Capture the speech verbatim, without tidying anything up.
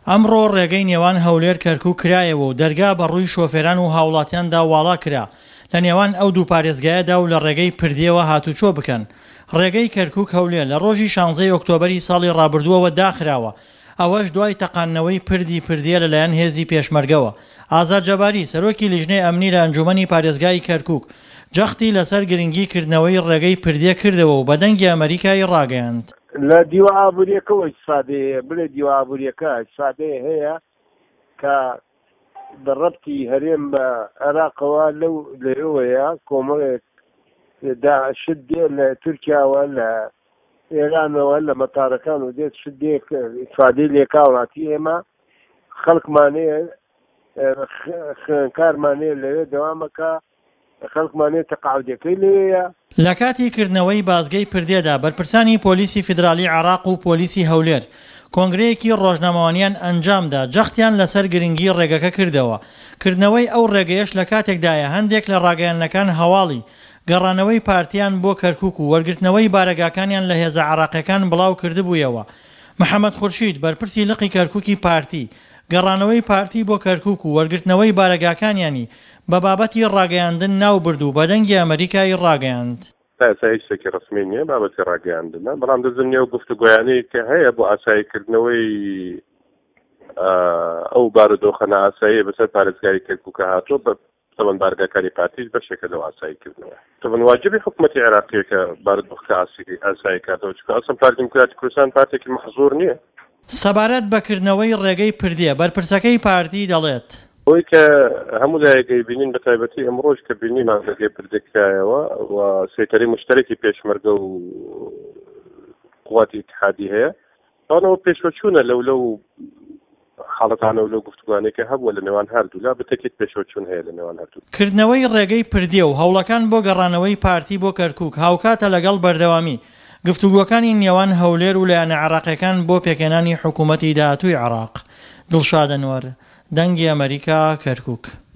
ئەمڕۆ ڕێگەی نێوان هەولێر کەرکووک کرایەوە و دەرگا بە ڕووی شۆفێران و هاوڵاتیاندا واڵا کرا لە نێوان ئەو دوو پارێزگایەدا و لە ڕێگەی پردیەوە هاتوچۆ بکەن. ڕێگەی کەرکووک هەولێر لە ڕۆژی شانزەی ئۆکتۆبەری ساڵی ڕابردووەوە داخراوە، ئەوەش دوای تەقانەوەی پردی پردیە لەلایەن هێزی پێشمەرگەوە. ئازاد جەباری سەرۆکی لیژنەی ئەمنی لە ئەنجومەنی پارێزگای کەرکووک جەختی لەسەر گرنگیکردنەوەی ڕێگەی پردیە کردەوە و بە دەنگی ئەمریکای ڕاگەیاند. لە دیوە ئابوووریەکەەوە ئیسفادەیە بڵێ دیوە ئابوووریەکە ئیسفادەیە هەیە کە بەڕەبتی هەرێم بە عێراقەوە لەو لەوەیە کۆمەڵێک شت دێ لە تورکیاوە لە ئێرانەوە لە مەتارەکان و دێت شت دێ ئیسفادەی لێکاوڵاتی ئێمە خەڵکمانەیە خوێنکارمانەیە لەوێ دەوامەکە خەڵکمانێت تەقاعودەکەی لێیە. لە کاتی کردنەوەی بازگەی پردێدا بەرپرسانی پۆلیسی فیدرالی عێراق و پۆلیسی هەولێر کۆنگرەیەکی ڕۆژنامەوانیان ئەنجامدا جەختیان لەسەر گرنگی ڕێگەکە کردەوە. کردنەوەی ئەو ڕێگەیەش لە کاتێکدایە هەندێک لە ڕاگەیاندنەکان هەواڵی گەڕانەوەی پارتیان بۆ کەرکووک و وەرگرتنەوەی بارەگاکانیان لە هێزە عێراقیەکان بڵاو کردبوویەوە. محەممەد خورشید بەرپرسی لقی کەرکووکی پارتی گەڕانەوەی پارتی بۆ کەرکووک و وەرگرتنەوەی بارەگاکانیانی بە بابەتی ڕاگەیاندن ناو برد و بەدەنگی ئەمریکای ڕاگەیاند. هیچ شتێکی ڕسمی نییە بابەتی ڕاگەیاندنە، بەڵام دەزانێ و گفتوگویانەی کە هەیە بۆ ئاساییکردنەوەی ئەو بارودۆخەنە ئاسایی بەسەر پارێزگای کەرکووکە هاتووە بە تەمەن بارگاکانی پارتیش بەشێکە لەو ئاساییکردنەوە. تەمەن واجبی حکوومەتی عێراقیە کە بارودۆخەکە ئاسایی کاتەوە، چونکە ئەسڵ پارتی دیموکراتی کوردستان پارتێکی مەحزوور نییە. سەبارەت بەکردنەوەی ڕێگەی پردیە بەرپرسەکەی پارتی دەڵێت ئەوەی کە هەموو لایەکەی بینین بە تایبەتی ئەمڕۆژ کە بینیمان ڕێگەی پردەکرایەوە و سێکەری مشتەرەکی پێشمەرگە و قوواتی اتحادی هەیە، ئەوانەوە پێشوەچوونە لەو لەو حاڵەتانە و لەو گفتوگوانێکە هەبووە لە نێوان هەردوو لا بتەکێت پێشوەچوون هەیە لە نێوان هەردوو. کردنەوەی ڕێگەی پردیە و هەوڵەکان بۆ گەڕانەوەی پارتی بۆ کەرکووک هاوکاتە لەگەڵ بەردەوامی گفتوگوەکانی نێوان هەولێر و لایەنە عێراقیەکان بۆ پێکێنانی حکوومەتی داهاتووی عێراق. دڵشاد ئەنوەر، دەنگی ئەمریکا، کەرکووک.